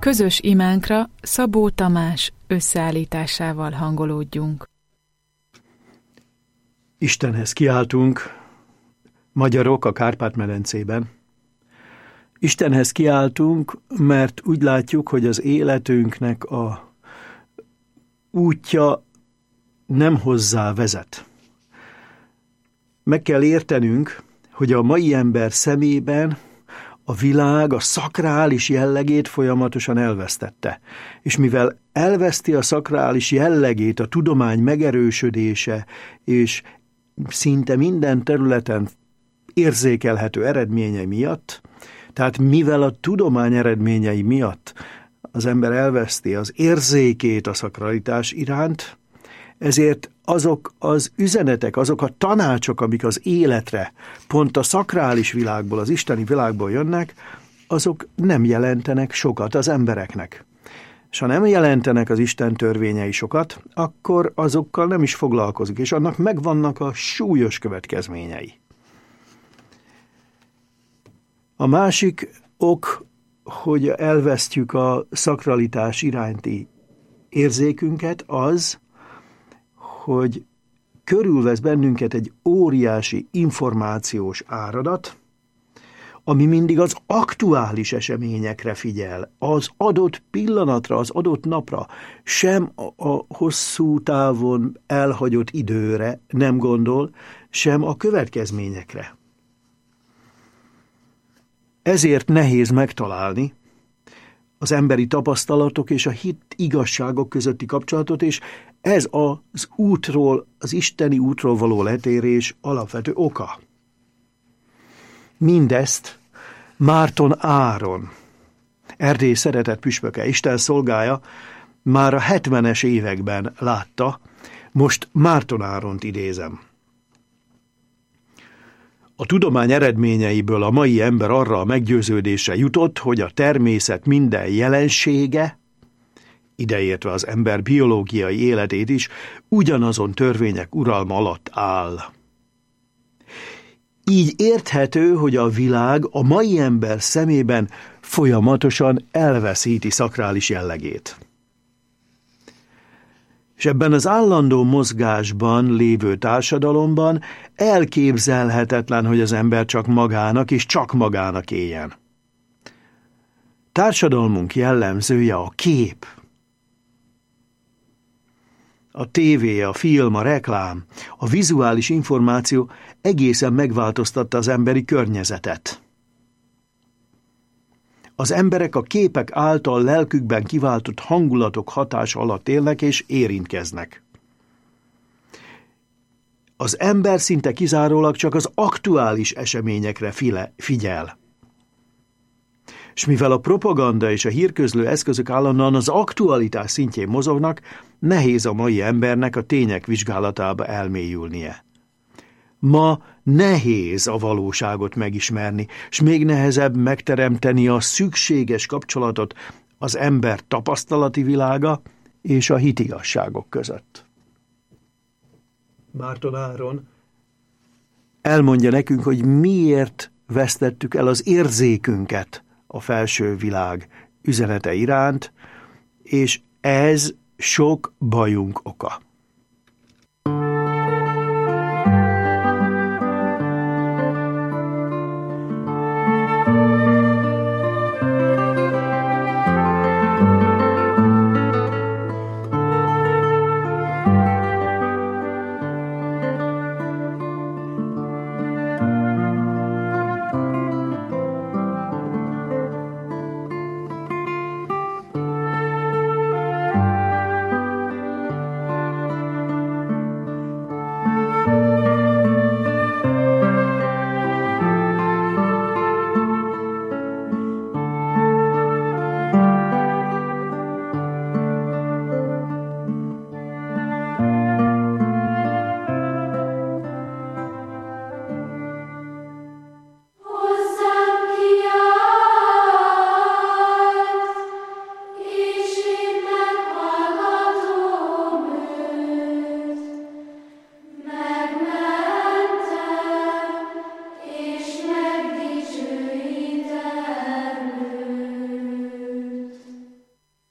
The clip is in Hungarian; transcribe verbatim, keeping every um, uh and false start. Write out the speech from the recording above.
Közös imánkra Szabó Tamás összeállításával hangolódjunk. Istenhez kiáltunk, magyarok a Kárpát-medencében. Istenhez kiáltunk, mert úgy látjuk, hogy az életünknek a útja nem hozzá vezet. Meg kell értenünk, hogy a mai ember szemében a világ a szakrális jellegét folyamatosan elvesztette. És mivel elveszti a szakrális jellegét a tudomány megerősödése, és szinte minden területen érzékelhető eredményei miatt, tehát mivel a tudomány eredményei miatt az ember elveszti az érzékét a szakralitás iránt, ezért azok az üzenetek, azok a tanácsok, amik az életre pont a szakrális világból, az isteni világból jönnek, azok nem jelentenek sokat az embereknek. És ha nem jelentenek az Isten törvényei sokat, akkor azokkal nem is foglalkozik, és annak megvannak a súlyos következményei. A másik ok, hogy elvesztjük a szakralitás iránti érzékünket, az, hogy körülvesz bennünket egy óriási információs áradat, ami mindig az aktuális eseményekre figyel, az adott pillanatra, az adott napra, sem a, a hosszú távon elhagyott időre nem gondol, sem a következményekre. Ezért nehéz megtalálni az emberi tapasztalatok és a hit igazságok közötti kapcsolatot, és ez az útról, az isteni útról való letérés alapvető oka. Mindezt Márton Áron, Erdély szeretett püspöke, Isten szolgája, már a hetvenes években látta, most Márton Áront idézem. A tudomány eredményeiből a mai ember arra a meggyőződésre jutott, hogy a természet minden jelensége, ideértve az ember biológiai életét is, ugyanazon törvények uralma alatt áll. Így érthető, hogy a világ a mai ember szemében folyamatosan elveszíti szakrális jellegét. És ebben az állandó mozgásban lévő társadalomban elképzelhetetlen, hogy az ember csak magának és csak magának éljen. Társadalmunk jellemzője a kép. A tévé, a film, a reklám, a vizuális információ egészen megváltoztatta az emberi környezetet. Az emberek a képek által lelkükben kiváltott hangulatok hatása alatt élnek és érintkeznek. Az ember szinte kizárólag csak az aktuális eseményekre figyel. És mivel a propaganda és a hírközlő eszközök állandóan az aktualitás szintjén mozognak, nehéz a mai embernek a tények vizsgálatába elmélyülnie. Ma nehéz a valóságot megismerni, és még nehezebb megteremteni a szükséges kapcsolatot az ember tapasztalati világa és a hitigasságok között. Márton Áron elmondja nekünk, hogy miért vesztettük el az érzékünket a felső világ üzenete iránt, és ez sok bajunk oka.